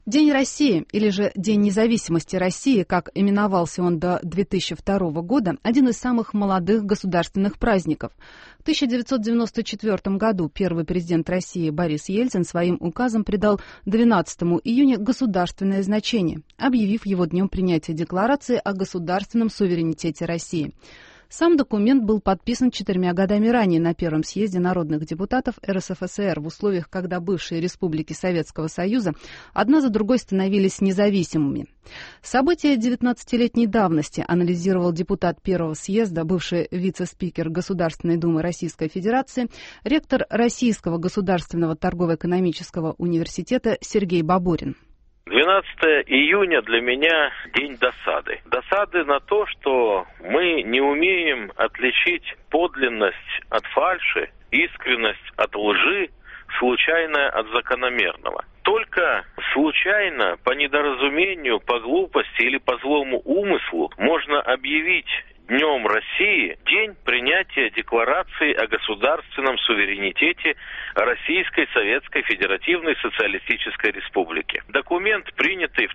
День России, или же День независимости России, как именовался он до 2002 года, один из самых молодых государственных праздников. В 1994 году первый президент России Борис Ельцин своим указом придал 12 июня государственное значение, объявив его днем принятия Декларации о государственном суверенитете России. Сам документ был подписан 4 годами ранее на Первом съезде народных депутатов РСФСР в условиях, когда бывшие республики Советского Союза одна за другой становились независимыми. События 19-летней давности анализировал депутат Первого съезда, бывший вице-спикер Государственной Думы Российской Федерации, ректор Российского государственного торгово-экономического университета Сергей Бабурин. 12 июня для меня день досады. Досады на то, что мы не умеем отличить подлинность от фальши, искренность от лжи, случайное от закономерного. Только случайно, по недоразумению, по глупости или по злому умыслу можно объявить Днем России день принятия Декларации о государственном суверенитете Российской Советской Федеративной Социалистической Республики. Документ, принятый в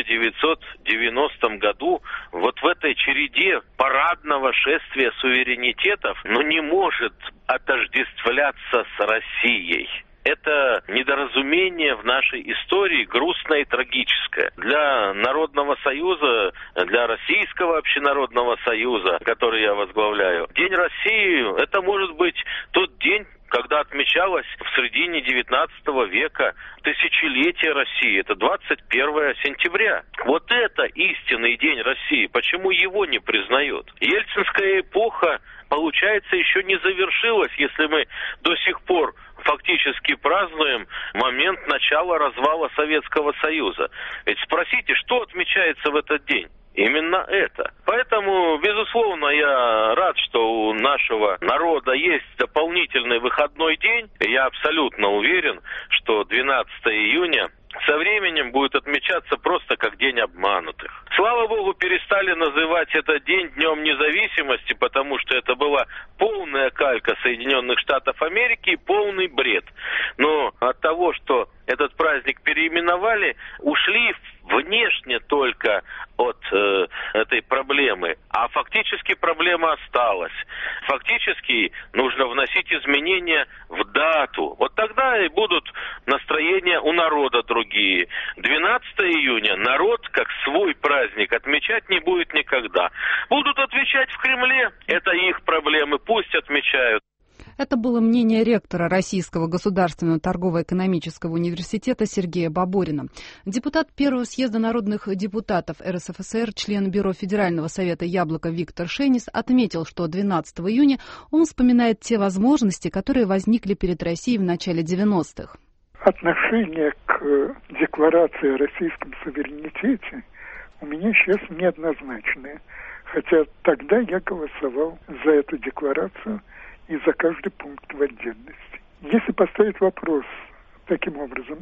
1990 году, вот в этой череде парадного шествия суверенитетов, но не может отождествляться с Россией. Это недоразумение в нашей истории грустное и трагическое. Для Народного Союза, для Российского общенародного союза, который я возглавляю, День России – это может быть тот день, когда отмечалось в середине 19 века тысячелетие России. Это 21 сентября. Вот это истинный День России. Почему его не признают? Ельцинская эпоха, получается, еще не завершилась, если мы до сих пор фактически празднуем момент начала развала Советского Союза. Ведь спросите, что отмечается в этот день? Именно это. Поэтому, безусловно, я рад, что у нашего народа есть дополнительный выходной день. Я абсолютно уверен, что 12 июня со временем будет отмечаться просто как День обманутых. Слава Богу, перестали называть этот день Днем независимости, потому что это была полная калька Соединенных Штатов Америки и полный бред. Но от того, что этот праздник переименовали, ушли внешне только от этой проблемы, а фактически проблема осталась. Фактически нужно вносить изменения в дату. Вот тогда и будут настроения у народа другие. 12 июня народ как свой праздник отмечать не будет никогда. Будут отвечать в Кремле, это их проблемы, пусть отмечают. Это было мнение ректора Российского государственного торгово-экономического университета Сергея Бабурина. Депутат Первого съезда народных депутатов РСФСР, член Бюро Федерального совета «Яблоко» Виктор Шенис отметил, что 12 июня он вспоминает те возможности, которые возникли перед Россией в начале 90-х. Отношение к декларации о российском суверенитете у меня сейчас неоднозначное. Хотя тогда я голосовал за эту декларацию и за каждый пункт в отдельности. Если поставить вопрос таким образом,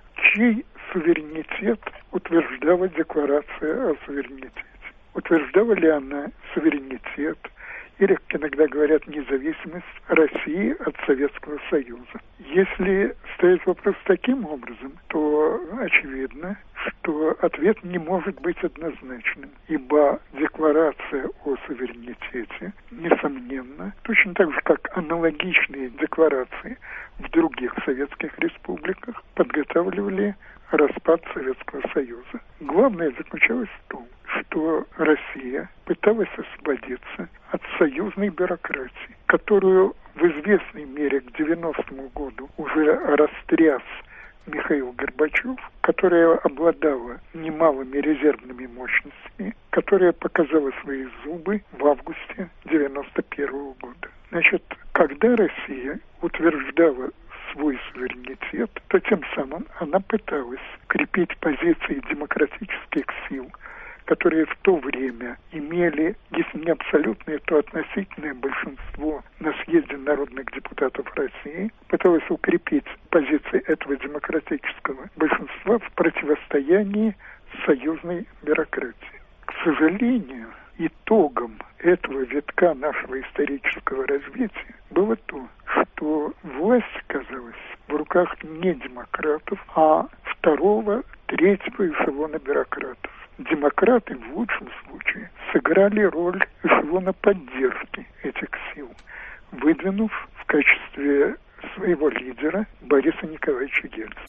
чей суверенитет утверждала декларация о суверенитете? Утверждала ли она суверенитет, или, как иногда говорят, независимость России от Советского Союза? Если ставить вопрос таким образом, то очевидно, что ответ не может быть однозначным, ибо декларация о суверенитете, несомненно, точно так же, как аналогичные декларации в других советских республиках, подготавливали распад Советского Союза. Главное заключалось в том, что Россия пыталась освободиться от союзной бюрократии, которую в известной мере к 90-му году уже растряс Михаил Горбачев, которая обладала немалыми резервными мощностями, которая показала свои зубы в августе 91 года. Значит, когда Россия утверждала свой суверенитет, то тем самым она пыталась крепить позиции демократических сил, которые в то время имели, если не абсолютное, то относительное большинство на съезде народных депутатов России, пыталась укрепить позиции этого демократического большинства в противостоянии союзной бюрократии. К сожалению, итогом этого витка нашего исторического развития было то, что власть оказалась в руках не демократов, а второго третьего эшелона бюрократов. Демократы в лучшем случае сыграли роль эшелона поддержки этих сил, выдвинув в качестве своего лидера Бориса Николаевича Ельцина.